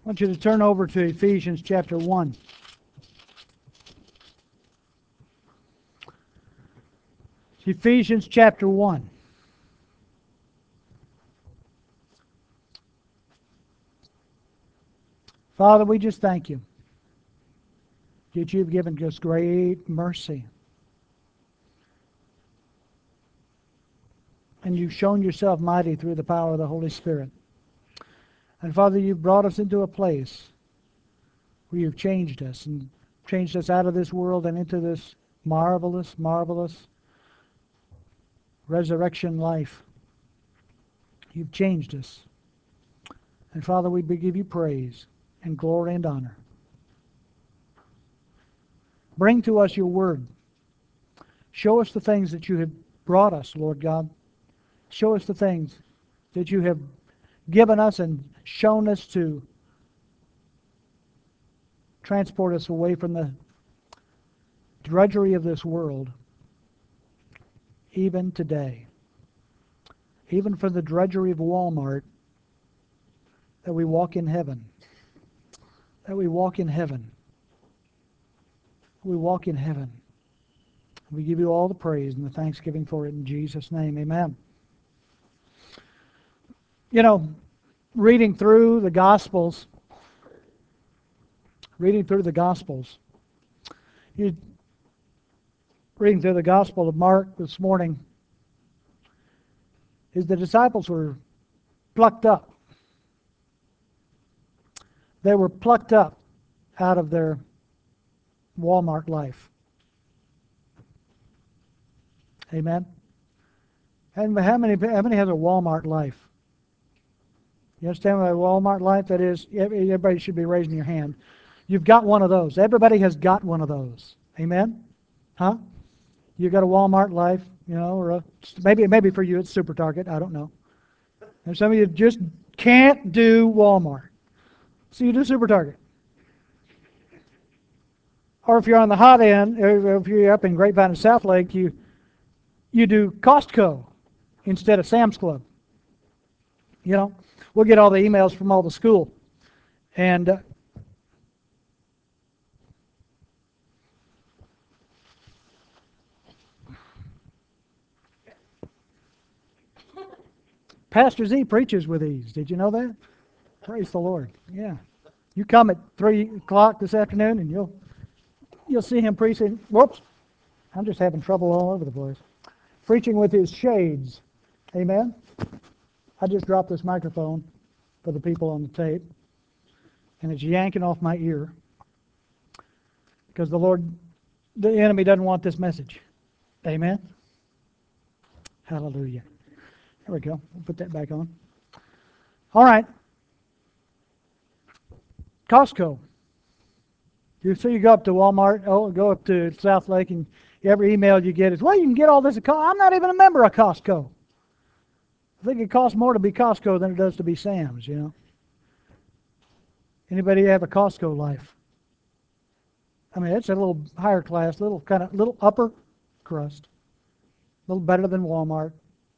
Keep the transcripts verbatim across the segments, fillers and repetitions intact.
want you to turn over to Ephesians chapter one. Ephesians chapter one. Father, we just thank you that you've given us great mercy. And you've shown yourself mighty through the power of the Holy Spirit. And Father, you've brought us into a place where you've changed us and changed us out of this world and into this marvelous, marvelous resurrection life. You've changed us. And Father, we give you praise and glory and honor. Bring to us your word. Show us the things that you have brought us, Lord God. Show us the things that you have given us and shown us to transport us away from the drudgery of this world, even today. Even from the drudgery of Walmart, that we walk in heaven. That we walk in heaven. We walk in heaven. We give you all the praise and the thanksgiving for it in Jesus' name. Amen. You know, reading through the Gospels, reading through the Gospels, you, reading through the Gospel of Mark this morning, is the disciples were plucked up. They were plucked up out of their Walmart life. Amen. And how many, how many has a Walmart life? You understand what a Walmart life that is? Everybody should be raising your hand. You've got one of those. Everybody has got one of those. Amen? Huh? You got a Walmart life, you know, or a, maybe maybe for you it's Super Target. I don't know. And some of you just can't do Walmart, so you do Super Target. Or if you're on the hot end, if you're up in Grapevine and South Lake, you you do Costco instead of Sam's Club. You know, we'll get all the emails from all the school, and uh, Pastor Z preaches with ease. Did you know that? Praise the Lord. Yeah, you come at three o'clock this afternoon, and you'll you'll see him preaching. Whoops, I'm just having trouble all over the place. Preaching with his shades. Amen. I just dropped this microphone for the people on the tape, and it's yanking off my ear because the Lord, the enemy doesn't want this message. Amen. Hallelujah. There we go. We'll put that back on. All right. Costco. You so you go up to Walmart, oh, go up to South Lake, and every email you get is, well, you can get all this at Costco. I'm not even a member of Costco. I think it costs more to be Costco than it does to be Sam's, you know. Anybody have a Costco life? I mean, it's a little higher class, little kind of little upper crust, a little better than Walmart.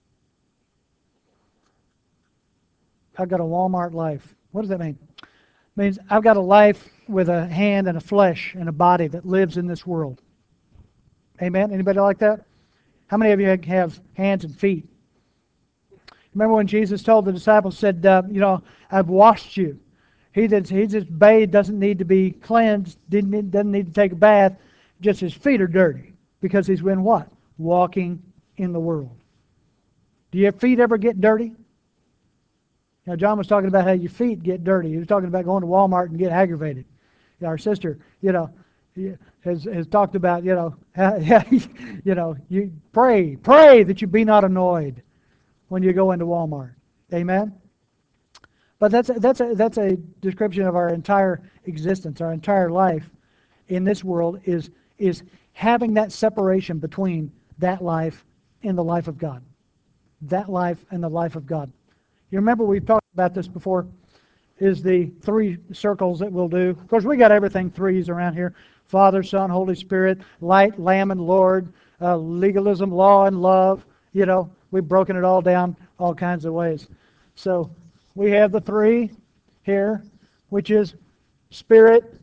I've got a Walmart life. What does that mean? It means I've got a life with a hand and a flesh and a body that lives in this world. Amen? Anybody like that? How many of you have hands and feet? Remember when Jesus told the disciples, said, uh, you know, I've washed you. He that's he that's bathed doesn't need to be cleansed, didn't doesn't need to take a bath. Just his feet are dirty because he's been what? Walking in the world. Do your feet ever get dirty? Now, John was talking about how your feet get dirty. He was talking about going to Walmart and get aggravated. You know, our sister, you know, has has talked about, you know, how, you know, you pray, pray that you be not annoyed when you go into Walmart. Amen. But that's a, that's a that's a description of our entire existence, our entire life in this world is is having that separation between that life and the life of God. That life and the life of God. You remember we've talked about this before, is the three circles that we'll do. Of course, we got everything threes around here. Father, Son, Holy Spirit, light, Lamb, and Lord, uh, legalism, law, and love. You know, we've broken it all down all kinds of ways. So we have the three here. which is spirit,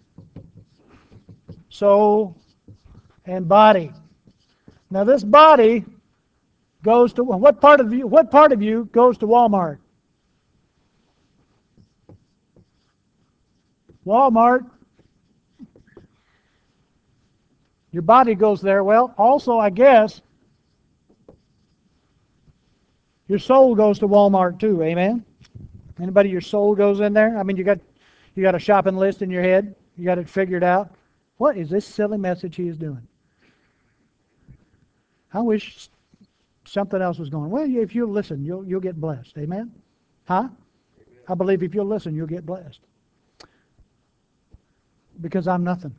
soul, and body. Now this body goes to what part of you? What part of you goes to Walmart? Walmart. Your body goes there. Well, also I guess your soul goes to Walmart too. Amen. Anybody, your soul goes in there? I mean, you got you got a shopping list in your head. You got it figured out. What is this silly message he is doing? I wish something else was going. Well, if you listen, you'll you'll get blessed. Amen. Huh? I believe if you'll listen, you'll get blessed. Because I'm nothing.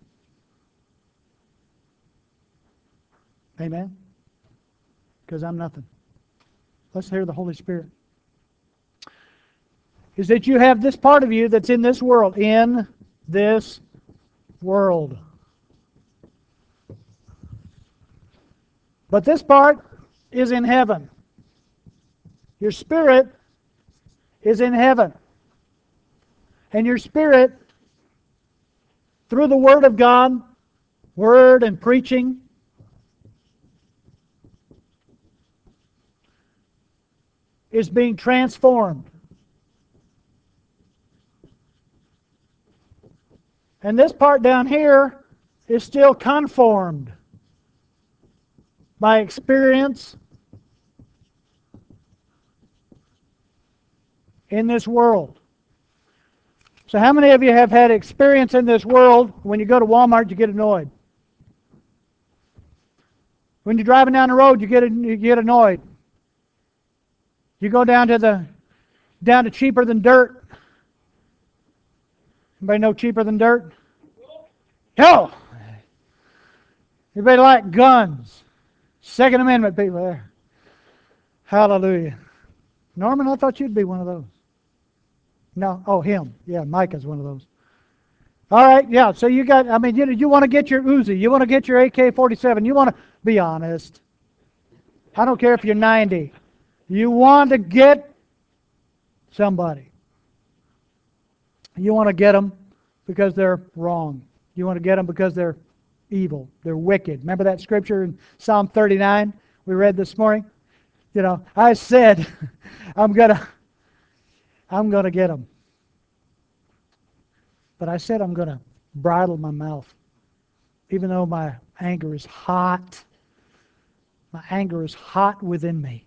Amen. Because I'm nothing. Let's hear the Holy Spirit. Is that you have this part of you that's in this world. In this world. But this part is in heaven. Your spirit is in heaven. And your spirit, through the Word of God, Word and preaching, is being transformed. And this part down here is still conformed by experience in this world. So how many of you have had experience in this world? When you go to Walmart, you get annoyed. When you're driving down the road, you get you get annoyed. You go down to the down to cheaper than dirt. Anybody know cheaper than dirt? Hell! Anybody like guns? Second Amendment people there. Hallelujah. Norman, I thought you'd be one of those. No, oh, him. Yeah, Micah's one of those. All right, yeah, so you got, I mean, you, you want to get your Uzi. You want to get your A K forty-seven. You want to, be honest. I don't care if you're ninety. You want to get somebody. You want to get them because they're wrong. You want to get them because they're evil. They're wicked. Remember that scripture in Psalm thirty-nine we read this morning? You know, I said, I'm gonna, I'm gonna get them. But I said I'm gonna bridle my mouth, even though my anger is hot. My anger is hot within me.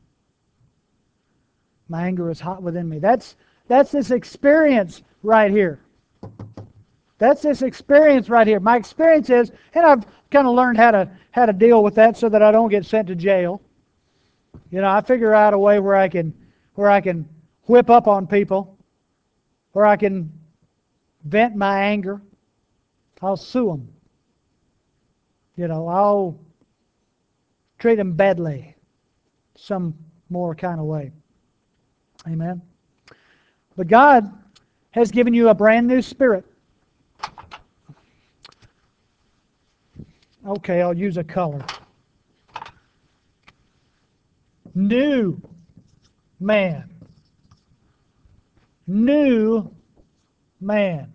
My anger is hot within me. That's that's this experience right here. That's this experience right here. My experience is, and I've kind of learned how to how to deal with that so that I don't get sent to jail. You know, I figure out a way where I can where I can whip up on people, where I can vent my anger. I'll sue them. You know, I'll treat them badly, some more kind of way. Amen. But God has given you a brand new spirit. Okay, I'll use a color. New man. New man.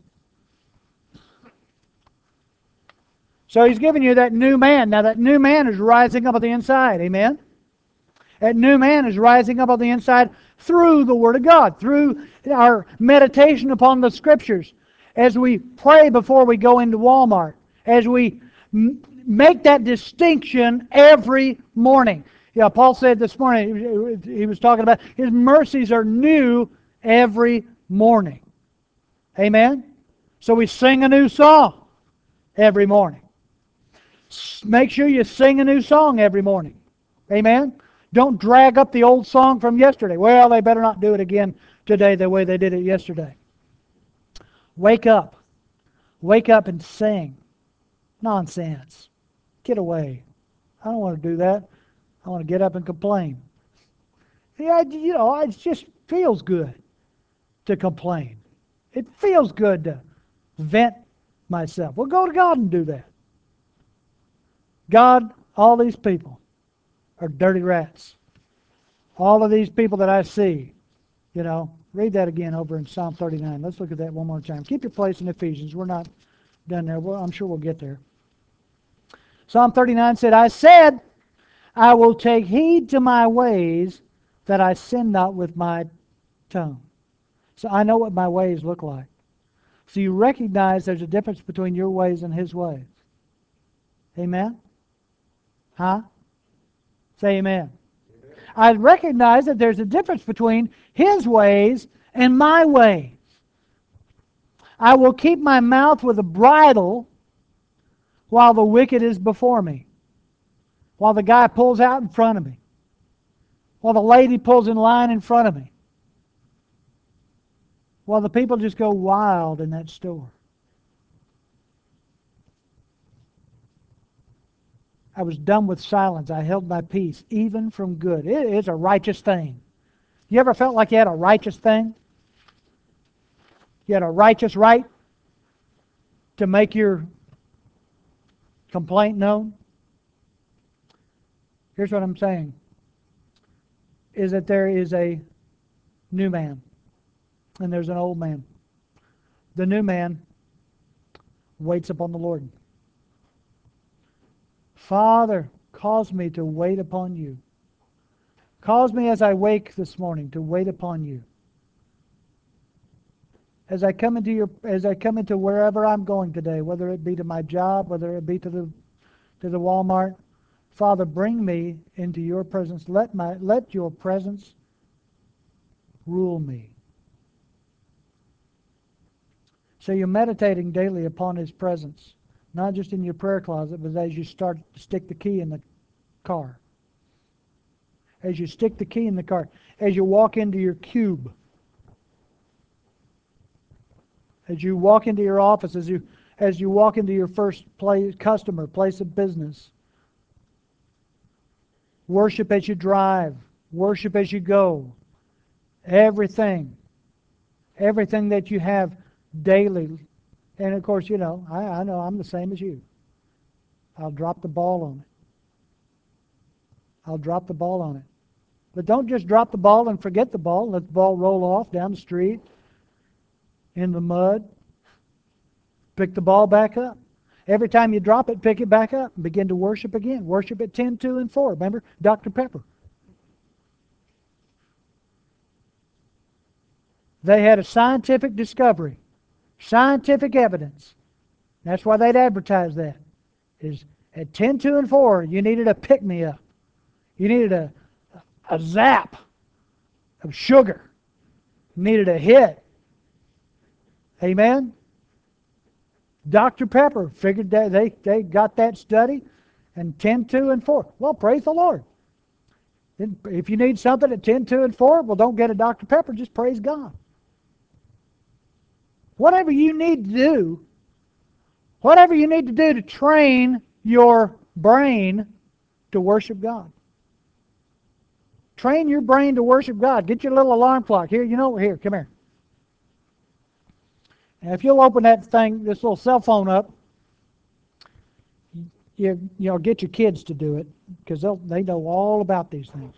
So he's giving you that new man. Now that new man is rising up on the inside. Amen? That new man is rising up on the inside through the Word of God, through our meditation upon the Scriptures, as we pray before we go into Walmart, as we m- make that distinction every morning. Yeah, Paul said this morning, he was talking about his mercies are new every morning. Amen? So we sing a new song every morning. Make sure you sing a new song every morning. Amen? Don't drag up the old song from yesterday. Well, they better not do it again today the way they did it yesterday. Wake up. Wake up and sing. Nonsense. Get away. I don't want to do that. I want to get up and complain. Yeah, you know, it just feels good to complain. It feels good to vent myself. Well, go to God and do that. God, all these people are dirty rats. All of these people that I see, you know, Read that again over in Psalm thirty-nine. Let's look at that one more time. Keep your place in Ephesians. We're not done there. Well, I'm sure we'll get there. Psalm thirty-nine said, I said, I will take heed to my ways that I sin not with my tongue. So I know what my ways look like. So you recognize there's a difference between your ways and His ways. Amen? Huh? Say amen. I recognize that there's a difference between His ways and my ways. I will keep my mouth with a bridle while the wicked is before me. While the guy pulls out in front of me. While the lady pulls in line in front of me. While the people just go wild in that store. I was dumb with silence. I held my peace, even from good. It is a righteous thing. You ever felt like you had a righteous thing? You had a righteous right to make your complaint known? Here's what I'm saying. Is that there is a new man. And there's an old man. The new man waits upon the Lord. Father, cause me to wait upon you. Cause me as I wake this morning to wait upon you. As I come into your, as I come into wherever I'm going today, whether it be to my job, whether it be to the, to the Walmart, Father, bring me into your presence. Let my, let your presence rule me. So you're meditating daily upon His presence, not just in your prayer closet, but as you start to stick the key in the car. As you stick the key in the car. As you walk into your cube. As you walk into your office. As you, as you walk into your first place, customer, place of business. Worship as you drive. Worship as you go. Everything. Everything that you have daily. And of course, you know, I, I know I'm the same as you. I'll drop the ball on it. I'll drop the ball on it. But don't just drop the ball and forget the ball. Let the ball roll off down the street, in the mud. Pick the ball back up. Every time you drop it, pick it back up and begin to worship again. Worship at ten, two, and four. Remember Doctor Pepper? They had a scientific discovery. Scientific evidence. That's why they'd advertise that. Is at ten, two, and four, you needed a pick-me-up. You needed a, a zap of sugar. You needed a hit. Amen? Doctor Pepper figured that they, they got that study, and ten, two, and four. Well, praise the Lord. If you need something at ten, two, and four, well, don't get a Doctor Pepper. Just praise God. Whatever you need to do, whatever you need to do to train your brain to worship God. Train your brain to worship God. Get your little alarm clock. Here, you know, here, come here. And if you'll open that thing, this little cell phone up, you, you know, get your kids to do it, because they'll they know all about these things.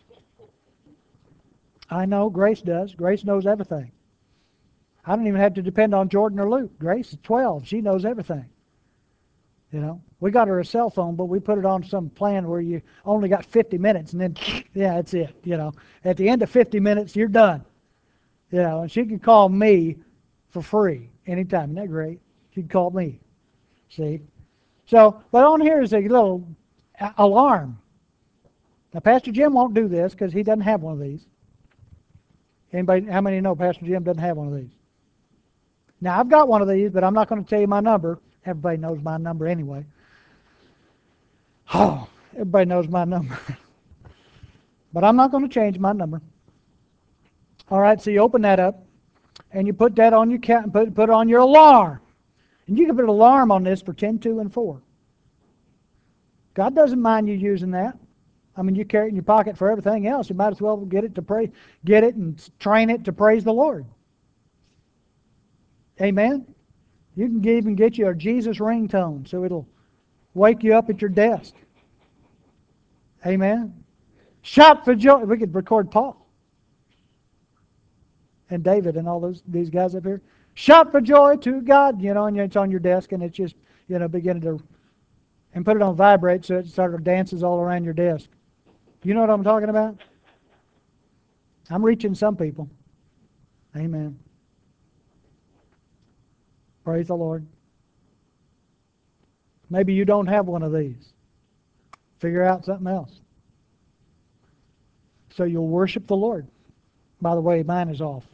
I know, Grace does. Grace knows everything. I don't even have to depend on Jordan or Luke. Grace is twelve. She knows everything. You know, we got her a cell phone, but we put it on some plan where you only got fifty minutes, and then, yeah, that's it. You know, at the end of fifty minutes, you're done. You know, and she can call me for free anytime. Isn't that great? She can call me. See? So, but on here is a little alarm. Now, Pastor Jim won't do this because he doesn't have one of these. Anybody, how many know Pastor Jim doesn't have one of these? Now, I've got one of these, but I'm not going to tell you my number. Everybody knows my number anyway. Oh, everybody knows my number. But I'm not going to change my number. All right, so you open that up, and you put that on your cat, put put it on your alarm, and you can put an alarm on this for ten, two, and four. God doesn't mind you using that. I mean, you carry it in your pocket for everything else. You might as well get it to pray, get it and train it to praise the Lord. Amen. You can even get you a Jesus ringtone, so it'll wake you up at your desk. Amen. Shout for joy. We could record Paul. and David and all those these guys up here. Shout for joy to God, you know, and it's on your desk, and it's just, you know, beginning to, and put it on vibrate so it sort of dances all around your desk. You know what I'm talking about? I'm reaching some people. Amen. Praise the Lord. Maybe you don't have one of these. Figure out something else. So you'll worship the Lord. By the way, mine is off.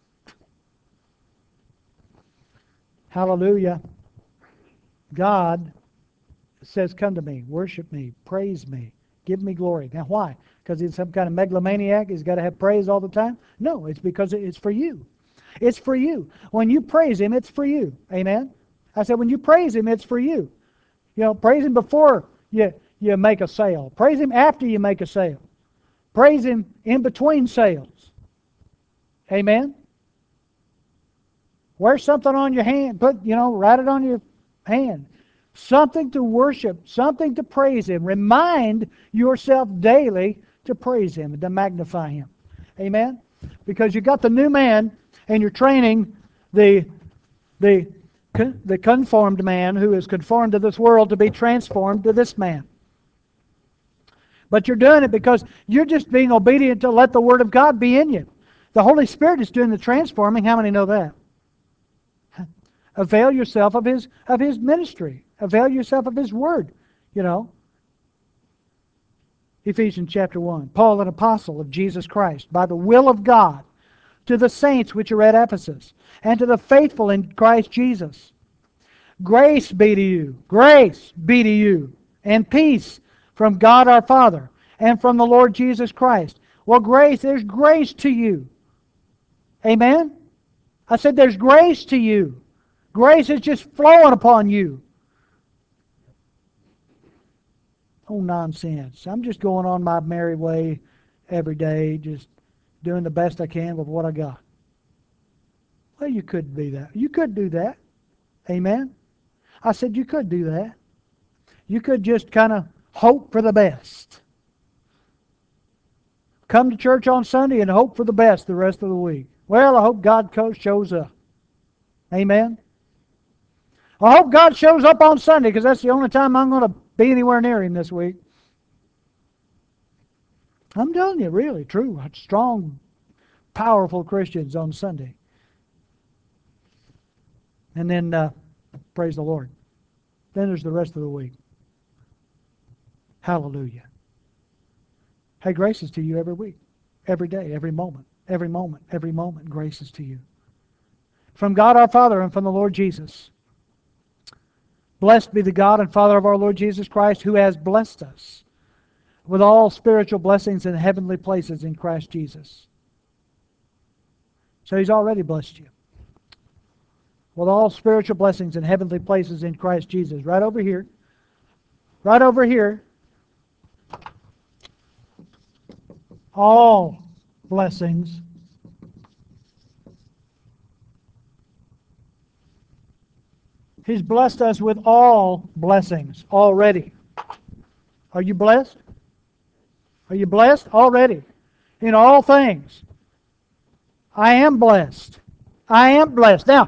Hallelujah. God says, come to me, worship me, praise me, give me glory. Now why? Because he's some kind of megalomaniac, he's got to have praise all the time? No, it's because it's for you. It's for you. When you praise him, it's for you. Amen? I said, when you praise him, it's for you. You know, praise him before you, you make a sale. Praise him after you make a sale. Praise him in between sales. Amen? Wear something on your hand. Put, you know, write it on your hand. Something to worship, something to praise him. Remind yourself daily to praise him and to magnify him. Amen? Because you got the new man and you're training the, the, the conformed man who is conformed to this world to be transformed to this man. But you're doing it because you're just being obedient to let the Word of God be in you. The Holy Spirit is doing the transforming. How many know that? Avail yourself of His of His ministry. Avail yourself of His Word. You know. Ephesians chapter one. Paul, an apostle of Jesus Christ, by the will of God, to the saints which are at Ephesus, and to the faithful in Christ Jesus. Grace be to you. Grace be to you. And peace from God our Father and from the Lord Jesus Christ. Well, grace, there's grace to you. Amen? I said there's grace to you. Grace is just flowing upon you. Oh, nonsense. I'm just going on my merry way every day, just doing the best I can with what I got. Well, you could be that. You could do that. Amen? I said you could do that. You could just kind of hope for the best. Come to church on Sunday and hope for the best the rest of the week. Well, I hope God shows up. Amen? I hope God shows up on Sunday because that's the only time I'm going to be anywhere near Him this week. I'm telling you, really, true. Strong, powerful Christians on Sunday. And then, uh, praise the Lord. Then there's the rest of the week. Hallelujah. Hey, grace is to you every week, every day, every moment, every moment, every moment, grace is to you. From God our Father and from the Lord Jesus. Blessed be the God and Father of our Lord Jesus Christ, who has blessed us with all spiritual blessings in heavenly places in Christ Jesus. So He's already blessed you with all spiritual blessings in heavenly places in Christ Jesus. Right over here. Right over here. All blessings. He's blessed us with all blessings already. Are you blessed? Are you blessed already? In all things. I am blessed. I am blessed. Now,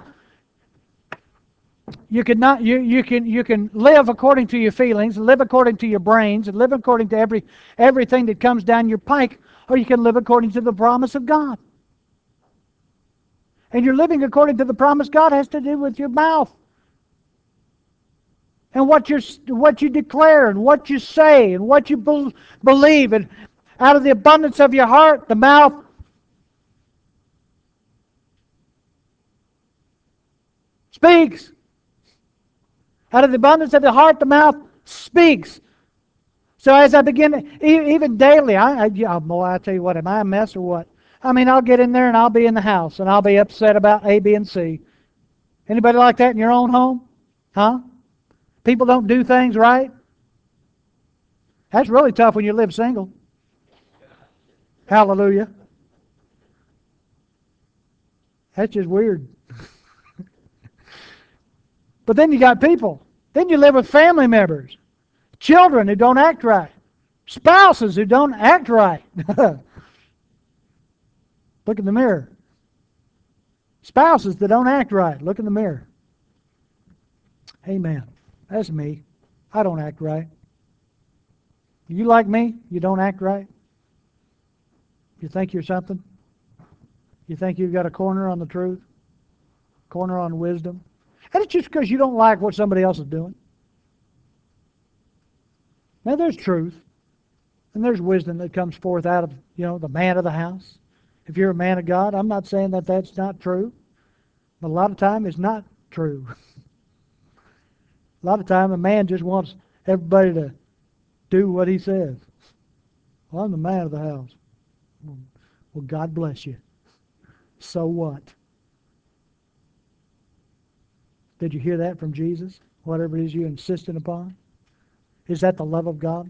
you can not you you can you can live according to your feelings, live according to your brains, and live according to every everything that comes down your pike, or you can live according to the promise of God. And you're living according to the promise God has to do with your mouth. And what you what you declare and what you say and what you be, believe, and out of the abundance of your heart, the mouth speaks. Out of the abundance of the heart, the mouth speaks. So as I begin, even daily, I, I, yeah, boy, I tell you what, am I a mess or what? I mean, I'll get in there and I'll be in the house and I'll be upset about A, B, and C. Anybody like that in your own home? Huh? People don't do things right? That's really tough when you live single. Hallelujah. That's just weird. But then you got people. Then you live with family members. Children who don't act right. Spouses who don't act right. Look in the mirror. Spouses that don't act right, look in the mirror. Amen. That's me. I don't act right. You like me? You don't act right? You think you're something? You think you've got a corner on the truth? Corner on wisdom? And it's just because you don't like what somebody else is doing. Now there's truth. And there's wisdom that comes forth out of, you know, the man of the house. If you're a man of God, I'm not saying that that's not true. But a lot of time it's not true. A lot of time a man just wants everybody to do what he says. Well, I'm the man of the house. Well, God bless you. So what? Did you hear that from Jesus? Whatever it is you insisted upon? Is that the love of God?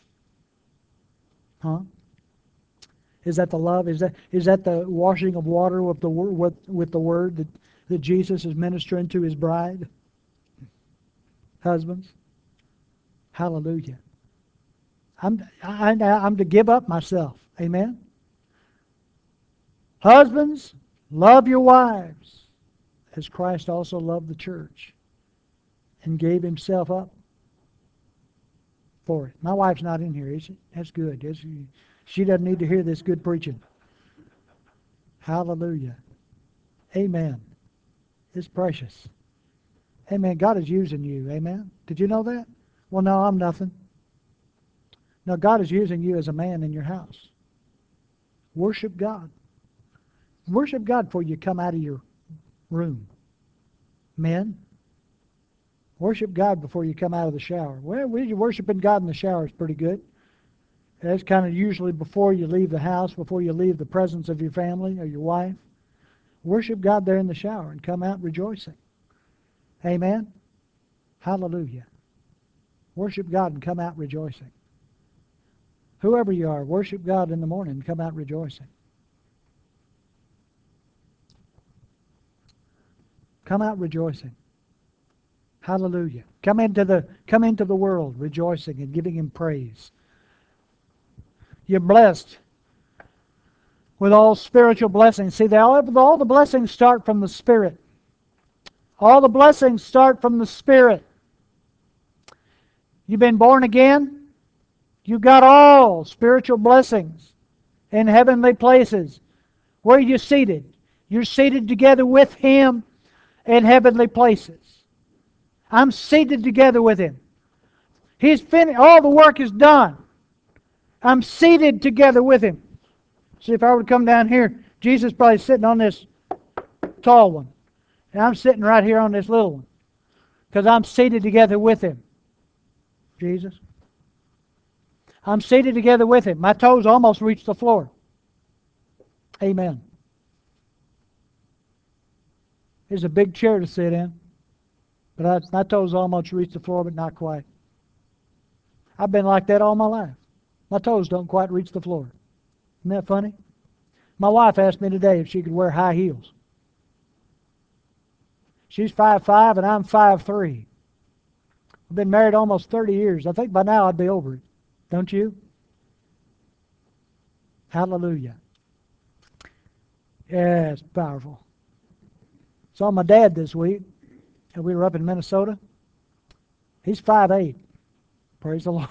Huh? Is that the love? Is that is that the washing of water with the with, with the word that, that Jesus is ministering to his bride? Husbands? Hallelujah. I'm I, I'm to give up myself. Amen. Husbands, love your wives as Christ also loved the church and gave himself up for it. My wife's not in here, is she? That's good. That's, she doesn't need to hear this good preaching. Hallelujah. Amen. It's precious. Amen. God is using you. Amen. Did you know that? Well, no, I'm nothing. No, God is using you as a man in your house. Worship God. Worship God before you come out of your room. Men, worship God before you come out of the shower. Well, we worshiping God in the shower is pretty good. That's kind of usually before you leave the house, before you leave the presence of your family or your wife. Worship God there in the shower and come out rejoicing. Amen? Hallelujah. Worship God and come out rejoicing. Whoever you are, worship God in the morning and come out rejoicing. Come out rejoicing. Hallelujah. Come into the come into the world rejoicing and giving him praise. You're blessed with all spiritual blessings. See, all, all the blessings start from the Spirit. All the blessings start from the Spirit. You've been born again. You've got all spiritual blessings in heavenly places. Where are you seated? You're seated together with him in heavenly places. I'm seated together with him. He's finished. All the work is done. I'm seated together with him. See, if I were to come down here, Jesus is probably sitting on this tall one. And I'm sitting right here on this little one. Because I'm seated together with him. Jesus. I'm seated together with him. My toes almost reach the floor. Amen. There's a big chair to sit in. But I, my toes almost reach the floor, but not quite. I've been like that all my life. My toes don't quite reach the floor. Isn't that funny? My wife asked me today if she could wear high heels. She's five five and I'm five three. I've been married almost thirty years. I think by now I'd be over it. Don't you? Hallelujah. Yeah, it's powerful. Saw my dad this week, and we were up in Minnesota. He's five eight. Praise the Lord.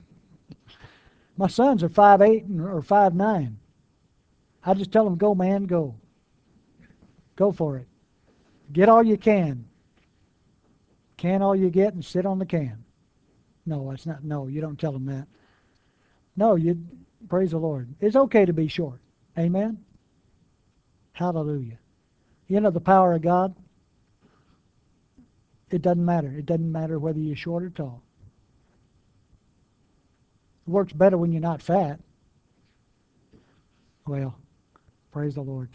My sons are five eight or five nine. I just tell them, go, man, go. Go for it. Get all you can. Can all you get and sit on the can. No, that's not, no, you don't tell them that. No, you, praise the Lord. It's okay to be short. Amen? Hallelujah. You know the power of God? It doesn't matter. It doesn't matter whether you're short or tall. It works better when you're not fat. Well, praise the Lord.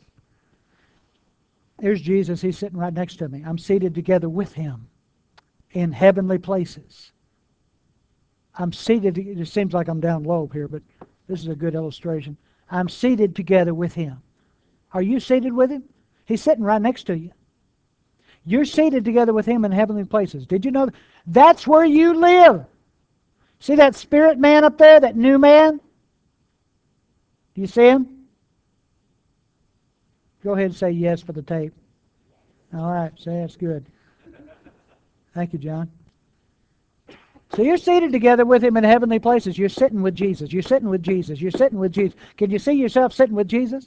Here's Jesus. He's sitting right next to me. I'm seated together with him in heavenly places. I'm seated. It seems like I'm down low here, but this is a good illustration. I'm seated together with him. Are you seated with him? He's sitting right next to you. You're seated together with him in heavenly places. Did you know that? That's where you live? See that spirit man up there, that new man? Do you see him? Go ahead and say yes for the tape. All right, say that's good. Thank you, John. So you're seated together with Him in heavenly places. You're sitting with Jesus. You're sitting with Jesus. You're sitting with Jesus. Can you see yourself sitting with Jesus?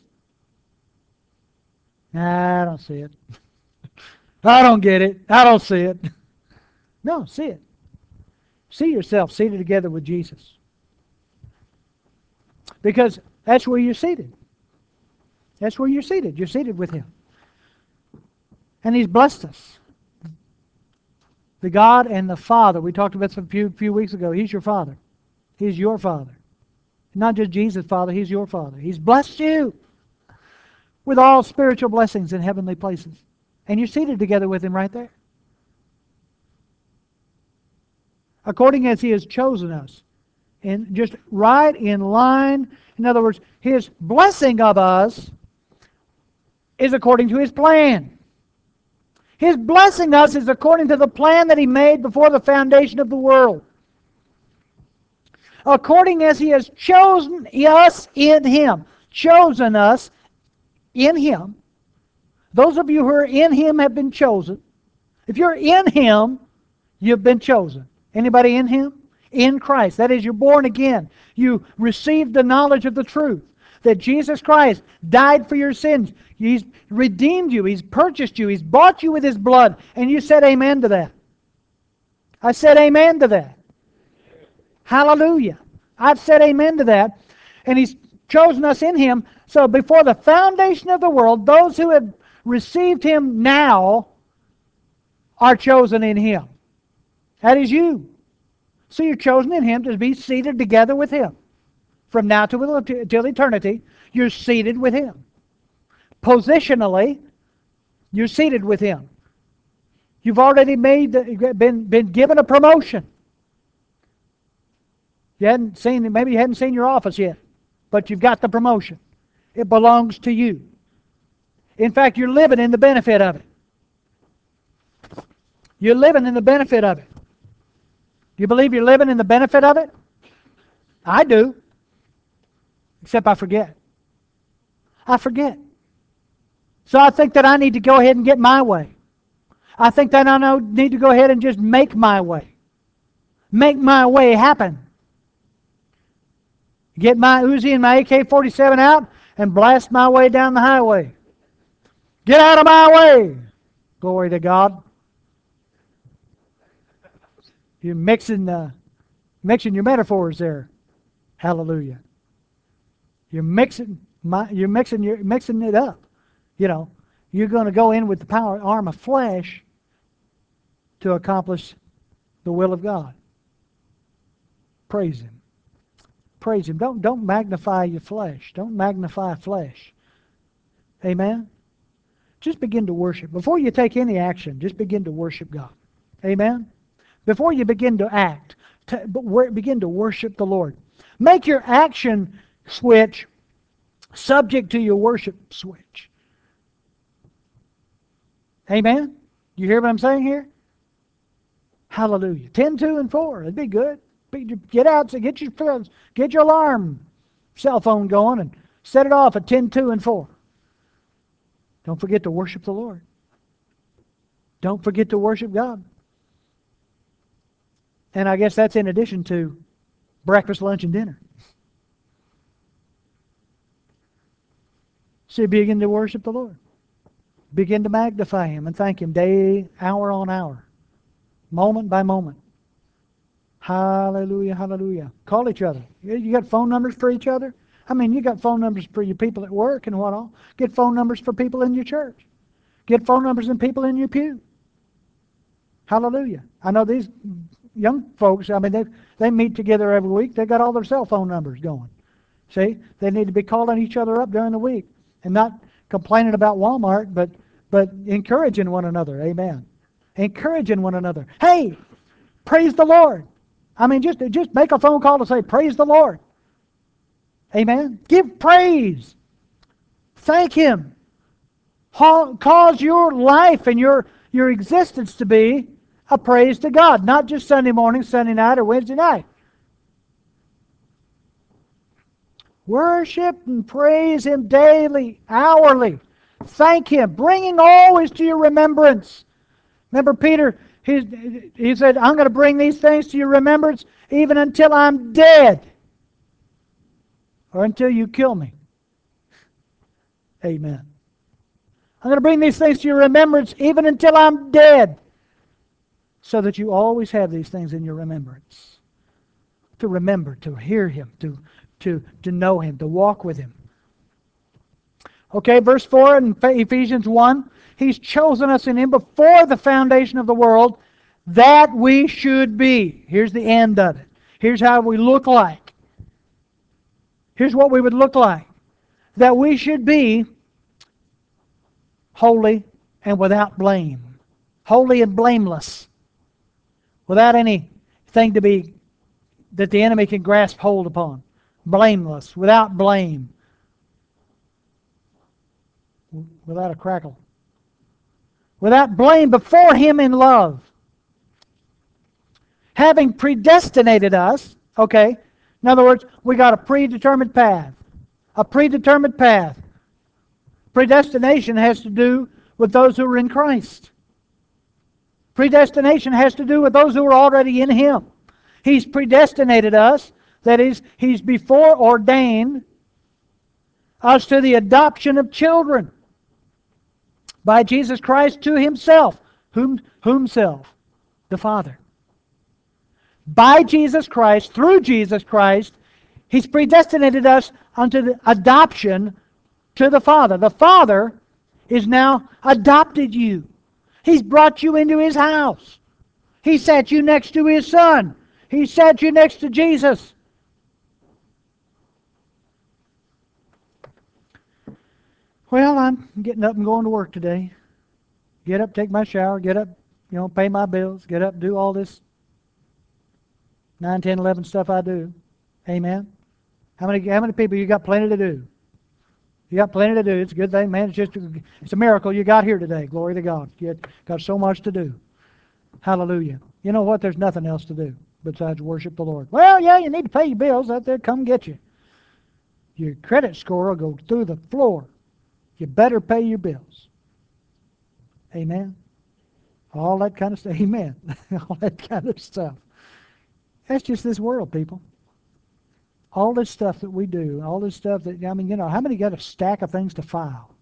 Nah, I don't see it. I don't get it. I don't see it. No, see it. See yourself seated together with Jesus. Because that's where you're seated. That's where you're seated. You're seated with Him. And He's blessed us. The God and the Father, we talked about this a few, few weeks ago. He's your Father. He's your Father. Not just Jesus' Father, He's your Father. He's blessed you with all spiritual blessings in heavenly places. And you're seated together with Him right there. According as He has chosen us. And just right in line. In other words, His blessing of us is according to His plan. His blessing us is according to the plan that He made before the foundation of the world. According as He has chosen us in Him. Chosen us in Him. Those of you who are in Him have been chosen. If you're in Him, you've been chosen. Anybody in Him? In Christ. That is, you're born again. You received the knowledge of the truth. That Jesus Christ died for your sins. He's redeemed you. He's purchased you. He's bought you with His blood. And you said amen to that. I said amen to that. Hallelujah. I've said amen to that. And He's chosen us in Him. So before the foundation of the world, those who have received Him now are chosen in Him. That is you. So you're chosen in Him to be seated together with Him. From now to till eternity, you're seated with Him. Positionally, you're seated with Him. You've already made the, been been given a promotion. You hadn't seen maybe you hadn't seen your office yet, but you've got the promotion. It belongs to you. In fact, you're living in the benefit of it. You're living in the benefit of it. Do you believe you're living in the benefit of it? I do. Except I forget. I forget. So I think that I need to go ahead and get my way. I think that I need to go ahead and just make my way. Make my way happen. Get my Uzi and my A K forty-seven out and blast my way down the highway. Get out of my way. Glory to God. You're mixing, uh, mixing your metaphors there. Hallelujah. You're mixing, my, you're mixing, you're mixing it up. You know, you're going to go in with the power arm of flesh to accomplish the will of God. Praise Him. Praise Him. Don't don't magnify your flesh. Don't magnify flesh. Amen. Just begin to worship. Before you take any action, just begin to worship God. Amen. Before you begin to act, to, begin to worship the Lord. Make your action switch subject to your worship switch. Amen? You hear what I'm saying here? Hallelujah. ten, two, and four. That'd be good. Get out, get your, get your alarm cell phone going and set it off at ten, two, and four. Don't forget to worship the Lord. Don't forget to worship God. And I guess that's in addition to breakfast, lunch, and dinner. So begin to worship the Lord. Begin to magnify Him and thank Him day, hour on hour, moment by moment. Hallelujah, hallelujah. Call each other. You got phone numbers for each other? I mean, you got phone numbers for your people at work and what all. Get phone numbers for people in your church. Get phone numbers and people in your pew. Hallelujah. I know these young folks, I mean, they they meet together every week. They got all their cell phone numbers going. See? They need to be calling each other up during the week and not complaining about Walmart, but but encouraging one another. Amen. Encouraging one another. Hey, praise the Lord. I mean, just, just make a phone call to say, praise the Lord. Amen. Give praise. Thank Him. Cause your life and your, your existence to be a praise to God. Not just Sunday morning, Sunday night, or Wednesday night. Worship and praise Him daily, hourly. Thank Him, bringing always to your remembrance. Remember Peter, he, he said, I'm going to bring these things to your remembrance even until I'm dead. Or until you kill me. Amen. I'm going to bring these things to your remembrance even until I'm dead. So that you always have these things in your remembrance. To remember, to hear Him, to, to, to know Him, to walk with Him. Okay, verse four in Ephesians one. He's chosen us in Him before the foundation of the world that we should be. Here's the end of it. Here's how we look like. Here's what we would look like. That we should be holy and without blame. Holy and blameless. Without anything to be that the enemy can grasp hold upon. Blameless, without blame. Without a crackle. Without blame before Him in love. Having predestinated us, okay, in other words, we got a predetermined path. A predetermined path. Predestination has to do with those who are in Christ. Predestination has to do with those who are already in Him. He's predestinated us, that is, He's before ordained us to the adoption of children by Jesus Christ to Himself. Whom, whomself? The Father. By Jesus Christ, through Jesus Christ, He's predestinated us unto the adoption to the Father. The Father is now adopted you. He's brought you into His house. He sat you next to His Son. He sat you next to Jesus. Well, I'm getting up and going to work today. Get up, take my shower, get up, you know, pay my bills, get up, do all this nine, ten, eleven stuff I do. Amen. How many how many people you got plenty to do? You got plenty to do. It's a good thing, man. It's just a, it's a miracle you got here today. Glory to God. You got so much to do. Hallelujah. You know what? There's nothing else to do besides worship the Lord. Well, yeah, you need to pay your bills. Out there, come get you. Your credit score will go through the floor. You better pay your bills. Amen. All that kind of stuff. Amen. All that kind of stuff. That's just this world, people. All this stuff that we do, all this stuff that, I mean, you know, how many got a stack of things to file?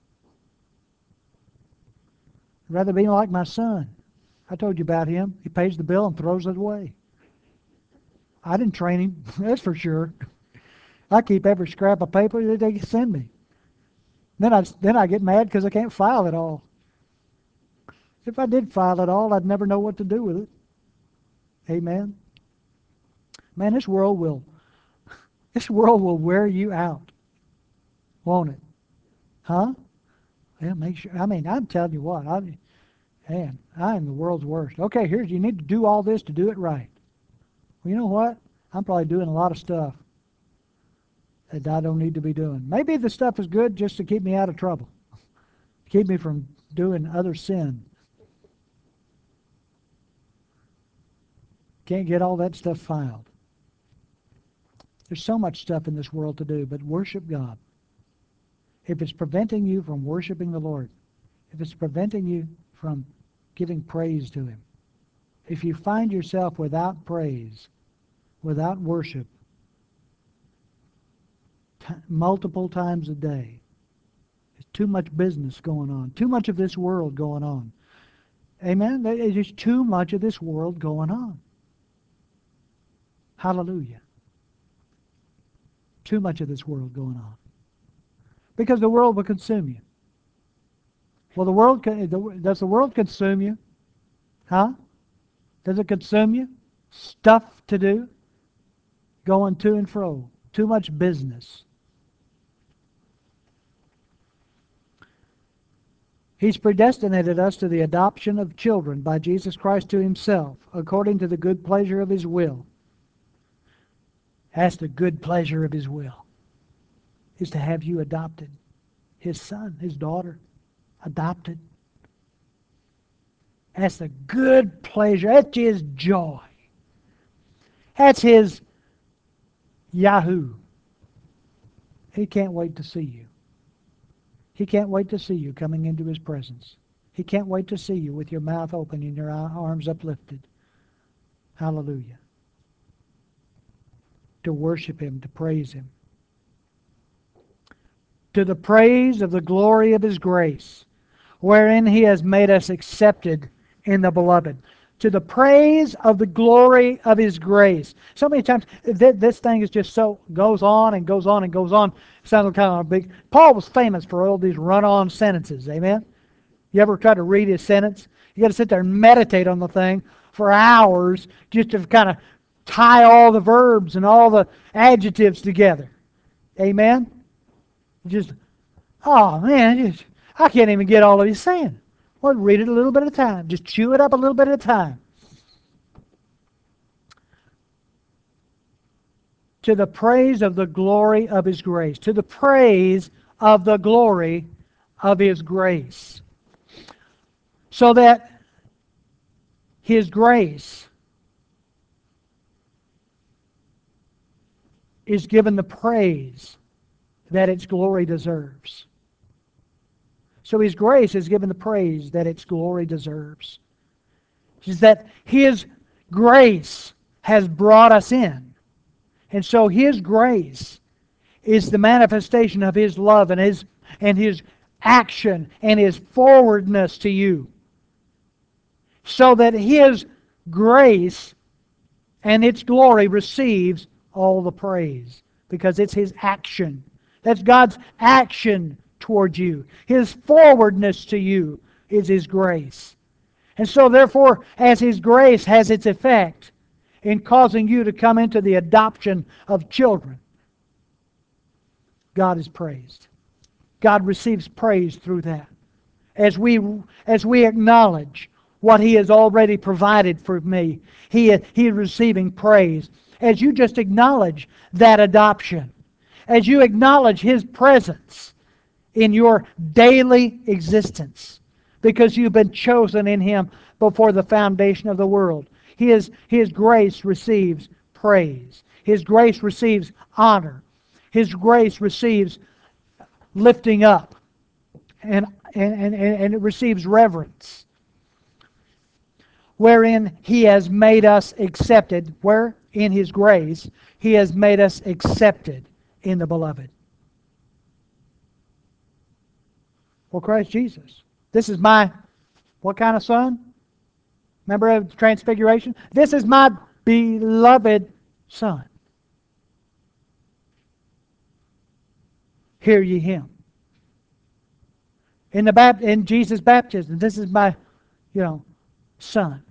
I'd rather be like my son. I told you about him. He pays the bill and throws it away. I didn't train him, that's for sure. I keep every scrap of paper that they send me. Then I, then I get mad because I can't file it all. If I did file it all, I'd never know what to do with it. Amen. Man, this world will, this world will wear you out, won't it? Huh? Yeah, make sure. I mean, I'm telling you what. I, man, I am the world's worst. Okay, here's you need to do all this to do it right. Well, you know what? I'm probably doing a lot of stuff that I don't need to be doing. Maybe the stuff is good just to keep me out of trouble, keep me from doing other sin. Can't get all that stuff filed. There's so much stuff in this world to do, but worship God. If it's preventing you from worshiping the Lord, if it's preventing you from giving praise to Him, if you find yourself without praise, without worship, t- multiple times a day, there's too much business going on, too much of this world going on. Amen? There's just too much of this world going on. Hallelujah. Too much of this world going on. Because the world will consume you. Well, the world, does the world consume you? Huh? Does it consume you? Stuff to do? Going to and fro. Too much business. He's predestinated us to the adoption of children by Jesus Christ to Himself, according to the good pleasure of His will. That's the good pleasure of His will, is to have you adopted. His son, His daughter, adopted. That's the good pleasure. That's His joy. That's His Yahoo. He can't wait to see you. He can't wait to see you coming into His presence. He can't wait to see you with your mouth open and your arms uplifted. Hallelujah. To worship Him, to praise Him. To the praise of the glory of His grace, wherein He has made us accepted in the Beloved. To the praise of the glory of His grace. So many times, th- this thing is just so, goes on and goes on and goes on. Sounds kind of big. Paul was famous for all these run-on sentences. Amen? You ever try to read his sentence? You got to sit there and meditate on the thing for hours just to kind of tie all the verbs and all the adjectives together. Amen? Just, oh man, just, I can't even get all of he's saying. Well, read it a little bit at a time. Just chew it up a little bit at a time. To the praise of the glory of His grace. To the praise of the glory of His grace. So that His grace is given the praise that its glory deserves. So His grace is given the praise that its glory deserves. Is that His grace has brought us in. And so His grace is the manifestation of His love and His and His action and His forwardness to you. So that His grace and its glory receives all the praise. Because it's His action. That's God's action toward you. His forwardness to you is His grace. And so therefore, as His grace has its effect in causing you to come into the adoption of children, God is praised. God receives praise through that. As we, as we acknowledge what He has already provided for me, He, he is receiving praise. As you just acknowledge that adoption, as you acknowledge His presence in your daily existence, because you've been chosen in Him before the foundation of the world. His, His grace receives praise. His grace receives honor. His grace receives lifting up. And, and, and, and it receives reverence. Wherein He has made us accepted. Where? In His grace, He has made us accepted in the Beloved. Well, Christ Jesus. This is my, what kind of Son? Remember the Transfiguration? This is my beloved Son. Hear ye Him. In the bap- in Jesus' baptism, this is my, you know, Son.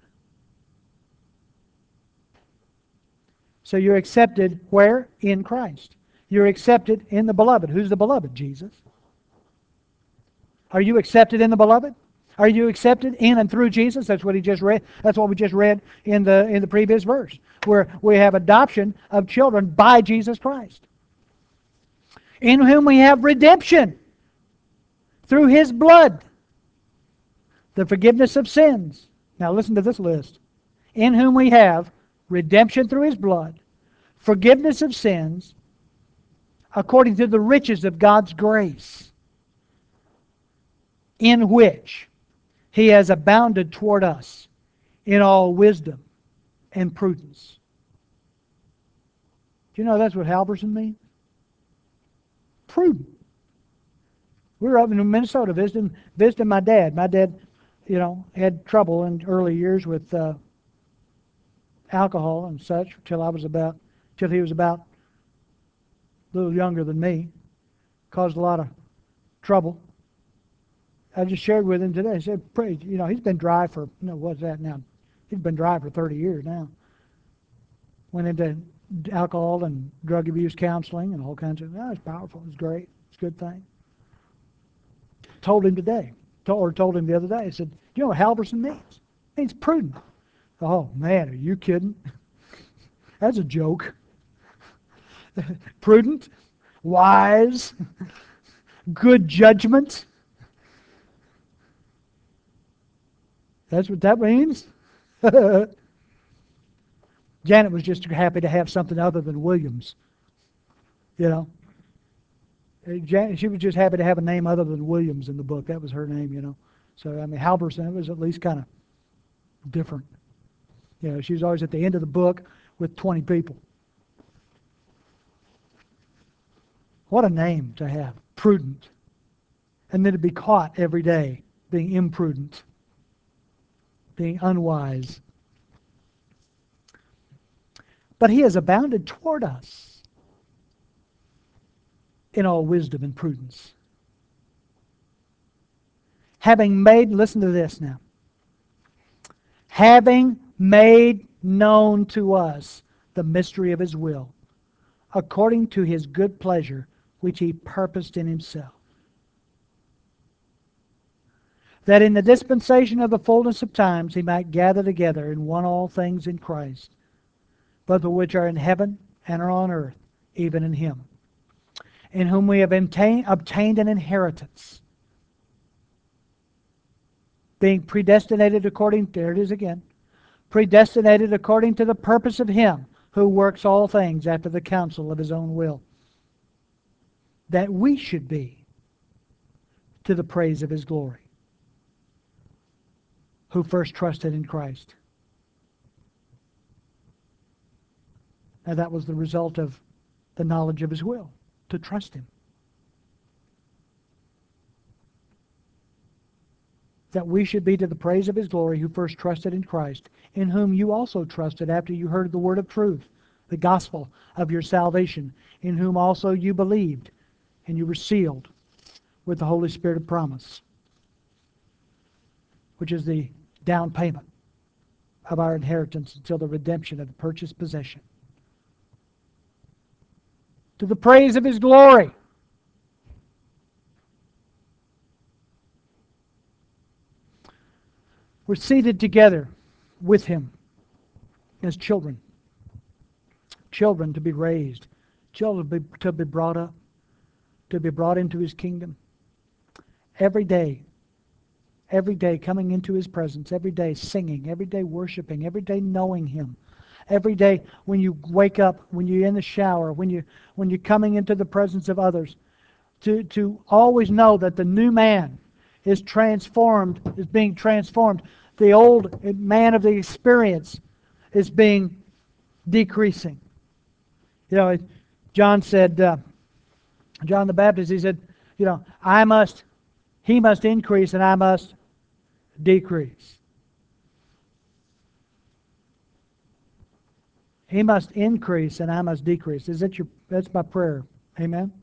So you're accepted where? In Christ. You're accepted in the Beloved. Who's the Beloved? Jesus. Are you accepted in the Beloved? Are you accepted in and through Jesus? That's what he just read. That's what we just read in the in the previous verse, where we have adoption of children by Jesus Christ, in whom we have redemption through His blood, the forgiveness of sins. Now listen to this list. In whom we have redemption through His blood, forgiveness of sins, according to the riches of God's grace, in which He has abounded toward us in all wisdom and prudence. Do you know that's what Halverson means? Prudent. We were up in Minnesota visiting, visiting my dad. My dad, you know, had trouble in early years with uh, alcohol and such till I was about, till he was about a little younger than me. Caused a lot of trouble. I just shared with him today. I said, "Praise, you know, he's been dry for, you know, what's that now? He's been dry for thirty years now. Went into alcohol and drug abuse counseling and all kinds of, oh, it's powerful, it's great, it's a good thing." Told him today, told, or told him the other day, I said, "Do you know what Halverson means? It means prudent." "Oh man, are you kidding?" That's a joke. Prudent, wise, good judgment. That's what that means? Janet was just happy to have something other than Williams. You know? Uh, Jan, she was just happy to have a name other than Williams in the book. That was her name, you know. So, I mean, Halverson was at least kind of different. You know, she was always at the end of the book with twenty people. What a name to have. Prudent. And then to be caught every day being imprudent, being unwise. But he has abounded toward us in all wisdom and prudence. Having made, listen to this now, having made known to us the mystery of his will, according to his good pleasure, which he purposed in himself, that in the dispensation of the fullness of times he might gather together in one all things in Christ, both of which are in heaven and are on earth, even in him, in whom we have obtained, obtained an inheritance, being predestinated according, there it is again, predestinated according to the purpose of him who works all things after the counsel of his own will, that we should be to the praise of his glory, who first trusted in Christ. Now that was the result of the knowledge of his will, to trust him. That we should be to the praise of his glory, who first trusted in Christ, in whom you also trusted after you heard the word of truth, the gospel of your salvation, in whom also you believed, and you were sealed with the Holy Spirit of promise, which is the down payment of our inheritance until the redemption of the purchased possession. To the praise of his glory. We're seated together with him as children. Children to be raised. Children to be, to be brought up. To be brought into his kingdom. Every day. Every day coming into his presence. Every day singing. Every day worshiping. Every day knowing him. Every day when you wake up, when you're in the shower, when, you, when you're coming into the presence of others. To, to always know that the new man is transformed, is being transformed. The old man of the experience is being decreasing. You know, John said, uh, John the Baptist, he said, you know, I must, he must increase and I must decrease. He must increase and I must decrease. Is that your, that's my prayer. Amen?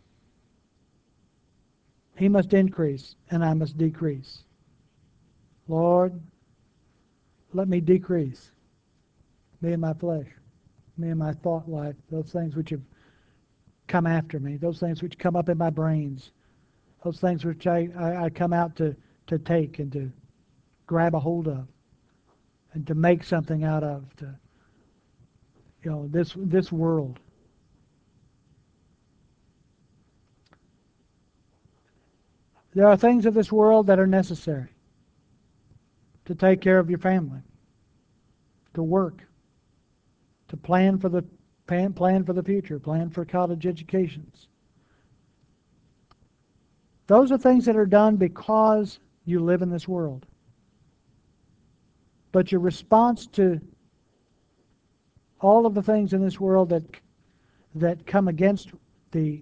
He must increase and I must decrease. Lord, let me decrease. Me and my flesh. Me and my thought life. Those things which have come after me. Those things which come up in my brains. Those things which I, I, I come out to, to take and to grab a hold of. And to make something out of. To, you know, this this world. There are things of this world that are necessary. To take care of your family. To work. To plan for the plan, plan for the future. Plan for college educations. Those are things that are done because you live in this world. But your response to all of the things in this world that that come against the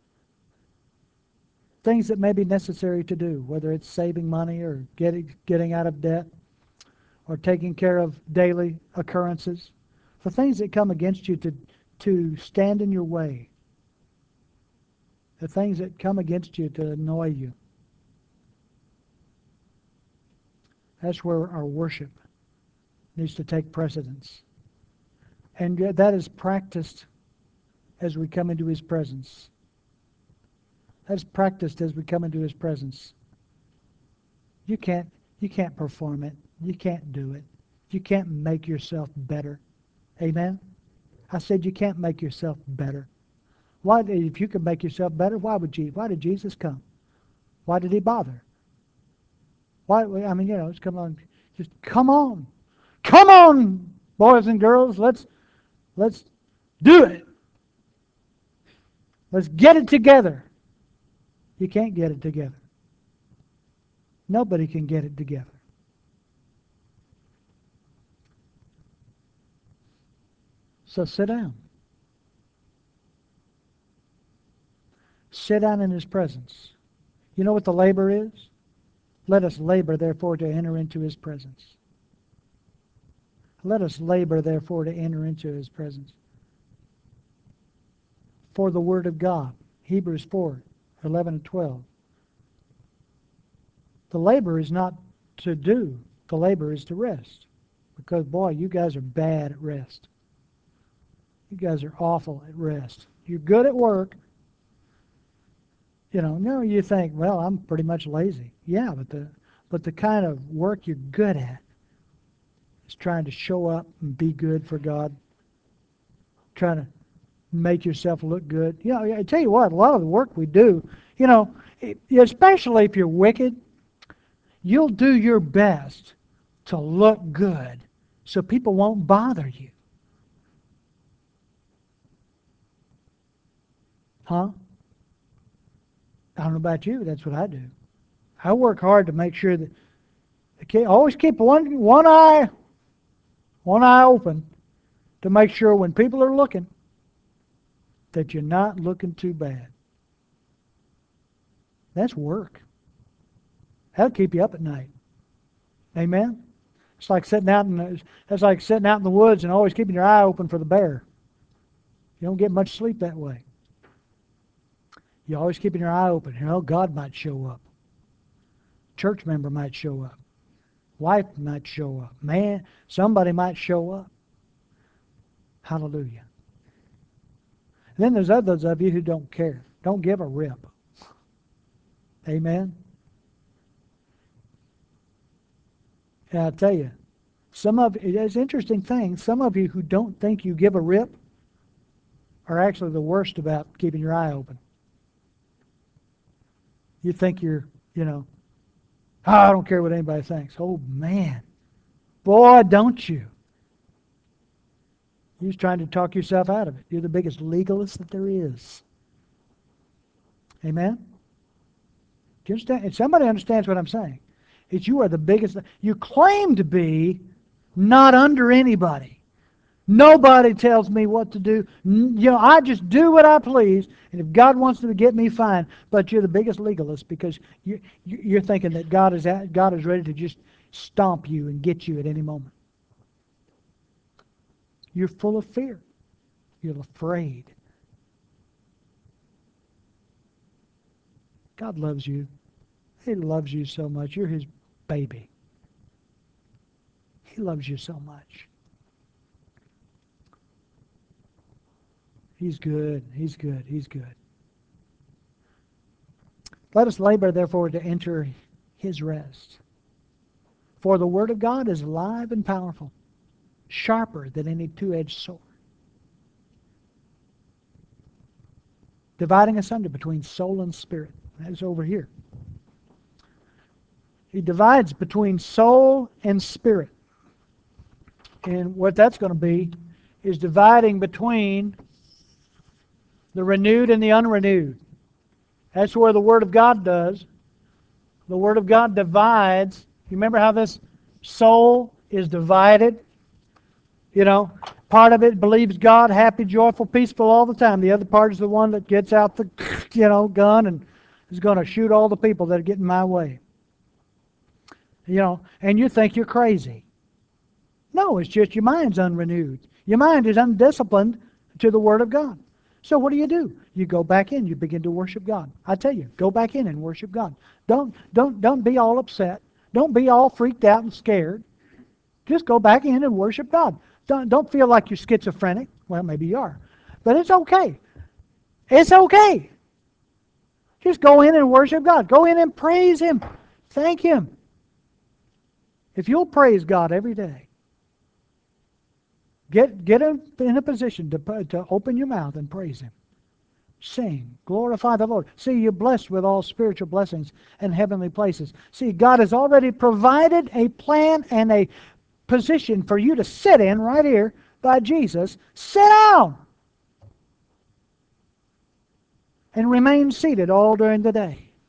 things that may be necessary to do, whether it's saving money or getting getting out of debt or taking care of daily occurrences, the things that come against you to to stand in your way, the things that come against you to annoy you. That's where our worship needs to take precedence. And that is practiced as we come into his presence. That's practiced as we come into his presence. You can't you can't perform it. You can't do it. You can't make yourself better. Amen? I said you can't make yourself better. Why, if you could make yourself better, why would you? Why did Jesus come? Why did he bother? Why? I mean, you know, it's come on, just come on, come on, boys and girls. Let's let's do it. Let's get it together. You can't get it together. Nobody can get it together. So sit down. Sit down in His presence. You know what the labor is? Let us labor, therefore, to enter into His presence. Let us labor, therefore, to enter into His presence. For the Word of God. Hebrews four, eleven and twelve. The labor is not to do. The labor is to rest. Because, boy, you guys are bad at rest. You guys are awful at rest. You're good at work. You know, no, you think, well, I'm pretty much lazy. Yeah, but the but the kind of work you're good at is trying to show up and be good for God, trying to make yourself look good. You know, I tell you what, a lot of the work we do, you know, especially if you're wicked, you'll do your best to look good so people won't bother you. Huh? I don't know about you, but that's what I do. I work hard to make sure that I can't, always keep one one eye one eye open to make sure when people are looking that you're not looking too bad. That's work. That'll keep you up at night. Amen? It's like sitting out in the, it's like sitting out in the woods and always keeping your eye open for the bear. You don't get much sleep that way. You're always keeping your eye open. You know, God might show up. Church member might show up. Wife might show up. Man, somebody might show up. Hallelujah. And then there's others of you who don't care. Don't give a rip. Amen? And I tell you, some of it's an interesting thing. Some of you who don't think you give a rip are actually the worst about keeping your eye open. You think you're, you know, oh, I don't care what anybody thinks. Oh, man. Boy, don't you. You're trying to talk yourself out of it. You're the biggest legalist that there is. Amen? Do you understand? If somebody understands what I'm saying, it's you are the biggest. You claim to be not under anybody. Nobody tells me what to do. You know, I just do what I please, and if God wants to get me, fine. But you're the biggest legalist because you, you're thinking that God is at, God is ready to just stomp you and get you at any moment. You're full of fear. You're afraid. God loves you. He loves you so much. You're His baby. He loves you so much. He's good. He's good. He's good. Let us labor, therefore, to enter His rest. For the Word of God is alive and powerful, sharper than any two-edged sword, dividing asunder between soul and spirit. That's over here. He divides between soul and spirit. And what that's going to be is dividing between the renewed and the unrenewed. That's where the Word of God does. The Word of God divides. You remember how this soul is divided? You know, part of it believes God, happy, joyful, peaceful all the time. The other part is the one that gets out the, you know, gun and is going to shoot all the people that get in my way. You know, and you think you're crazy. No, it's just your mind's unrenewed. Your mind is undisciplined to the Word of God. So what do you do? You go back in. You begin to worship God. I tell you, go back in and worship God. Don't don't don't be all upset. Don't be all freaked out and scared. Just go back in and worship God. Don't don't feel like you're schizophrenic. Well, maybe you are, but it's okay. It's okay. Just go in and worship God. Go in and praise Him. Thank Him. If you'll praise God every day, get get in a position to to open your mouth and praise Him. Sing, glorify the Lord. See, you're blessed with all spiritual blessings and heavenly places. See, God has already provided a plan and a position for you to sit in right here by Jesus. Sit down and remain seated all during the day.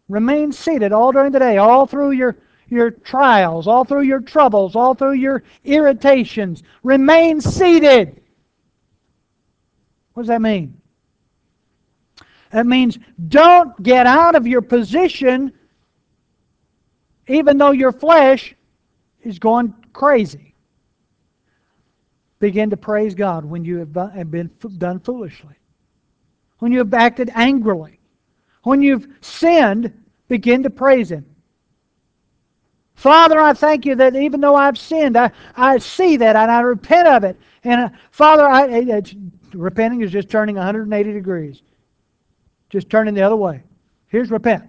Remain seated all during the day, all through your, your trials, all through your troubles, all through your irritations. Remain seated. What does that mean? That means don't get out of your position even though your flesh is going crazy. Begin to praise God when you have been done foolishly. When you have acted angrily. When you've sinned, begin to praise Him. Father, I thank you that even though I've sinned, I, I see that and I repent of it. And uh, Father, I, it's, repenting is just turning one hundred eighty degrees. Just turning the other way. Here's repent.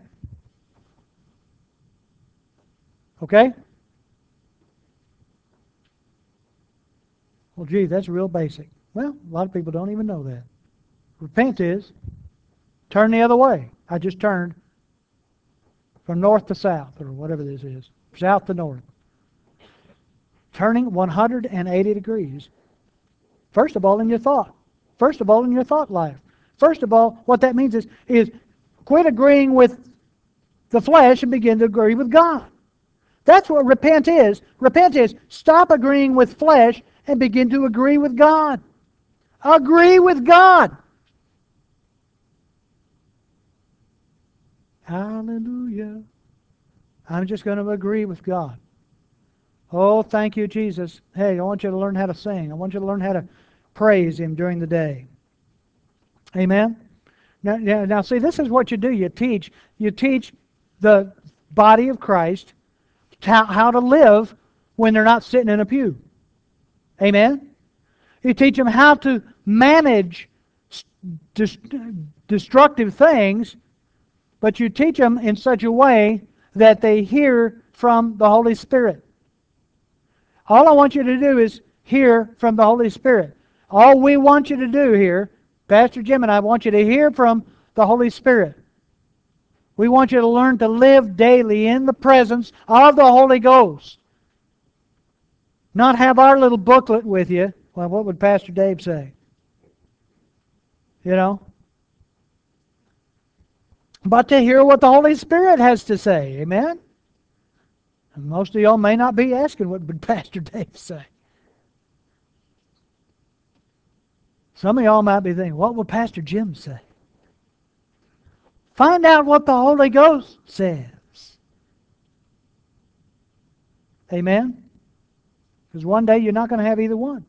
Okay? Well, gee, that's real basic. Well, a lot of people don't even know that. Repent is turn the other way. I just turned from north to south, or whatever this is. South to north. Turning one hundred eighty degrees. First of all, in your thought. First of all, in your thought life. First of all, what that means is, is quit agreeing with the flesh and begin to agree with God. That's what repent is. Repent is stop agreeing with flesh and begin to agree with God. Agree with God. Hallelujah. I'm just going to agree with God. Oh, thank you, Jesus. Hey, I want you to learn how to sing. I want you to learn how to praise Him during the day. Amen? Now, now, now see, this is what you do. You teach. You teach the body of Christ how, how to live when they're not sitting in a pew. Amen? You teach them how to manage destructive things, but you teach them in such a way that they hear from the Holy Spirit. All I want you to do is hear from the Holy Spirit. All we want you to do here, Pastor Jim and I want you to hear from the Holy Spirit. We want you to learn to live daily in the presence of the Holy Ghost. Not have our little booklet with you. Well, what would Pastor Dave say? You know? But to hear what the Holy Spirit has to say. Amen? And most of y'all may not be asking what would Pastor Dave say. Some of y'all might be thinking, what will Pastor Jim say? Find out what the Holy Ghost says. Amen? Because one day you're not going to have either one.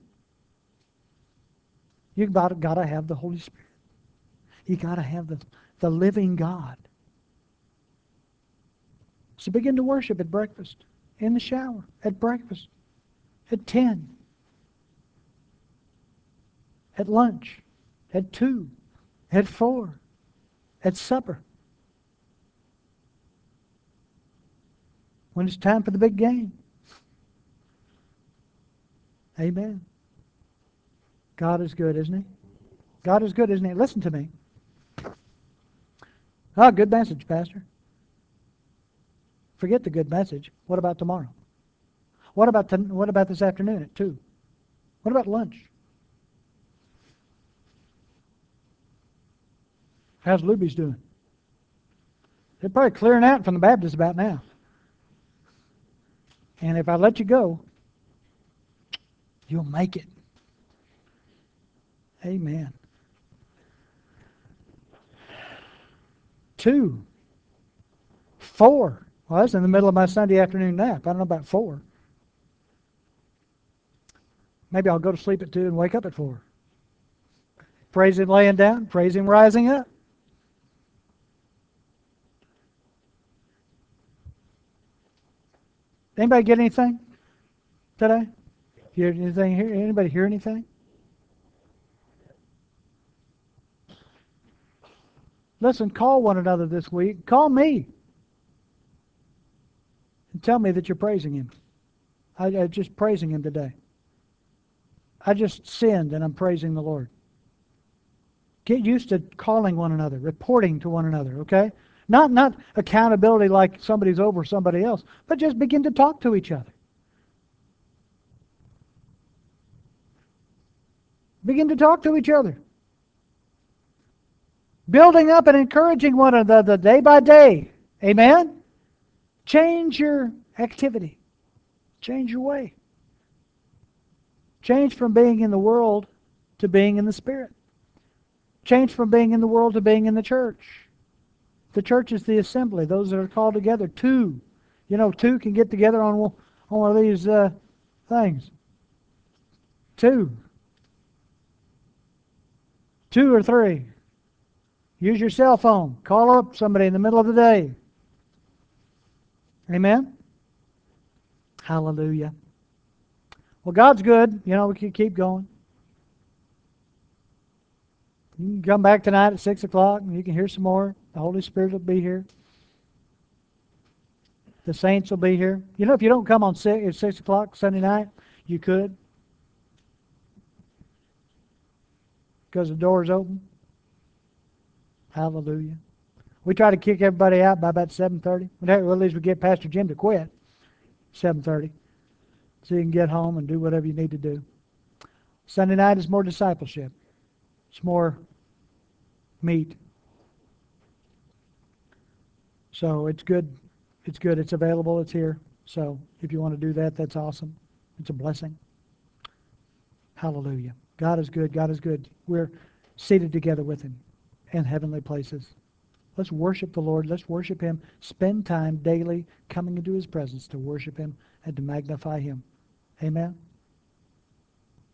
You've got to have the Holy Spirit. You've got to have the, the living God. So begin to worship at breakfast, in the shower, at breakfast, at ten, at lunch, at two, at four, at supper. When it's time for the big game. Amen. God is good, isn't He? God is good, isn't He? Listen to me. Oh, good message, Pastor. Forget the good message. What about tomorrow? What about the, what about this afternoon at two? What about lunch? How's Luby's doing? They're probably clearing out from the Baptist about now. And if I let you go, you'll make it. Amen. Two. Four. Well, that's in the middle of my Sunday afternoon nap. I don't know about four. Maybe I'll go to sleep at two and wake up at four. Praise Him laying down. Praise Him rising up. Anybody get anything today? Hear anything? Hear anybody hear anything? Listen, call one another this week. Call me. And tell me that you're praising Him. I, I'm just praising Him today. I just sinned and I'm praising the Lord. Get used to calling one another, reporting to one another, okay? Not, not accountability like somebody's over somebody else, but just begin to talk to each other. Begin to talk to each other. Building up and encouraging one another day by day. Amen? Change your activity. Change your way. Change from being in the world to being in the Spirit. Change from being in the world to being in the church. The church is the assembly, those that are called together. Two. You know, two can get together on one, on one of these uh, things. Two. Two or three. Use your cell phone. Call up somebody in the middle of the day. Amen? Hallelujah. Well, God's good. You know, we can keep going. You can come back tonight at six o'clock and you can hear some more. The Holy Spirit will be here. The saints will be here. You know, if you don't come on six, at six o'clock Sunday night, you could. Because the door's open. Hallelujah. We try to kick everybody out by about seven thirty. Well, at least we get Pastor Jim to quit. seven thirty. So you can get home and do whatever you need to do. Sunday night is more discipleship. It's more meat. So it's good. It's good. It's available. It's here. So if you want to do that, that's awesome. It's a blessing. Hallelujah. God is good. God is good. We're seated together with Him in heavenly places. Let's worship the Lord. Let's worship Him. Spend time daily coming into His presence to worship Him and to magnify Him. Amen.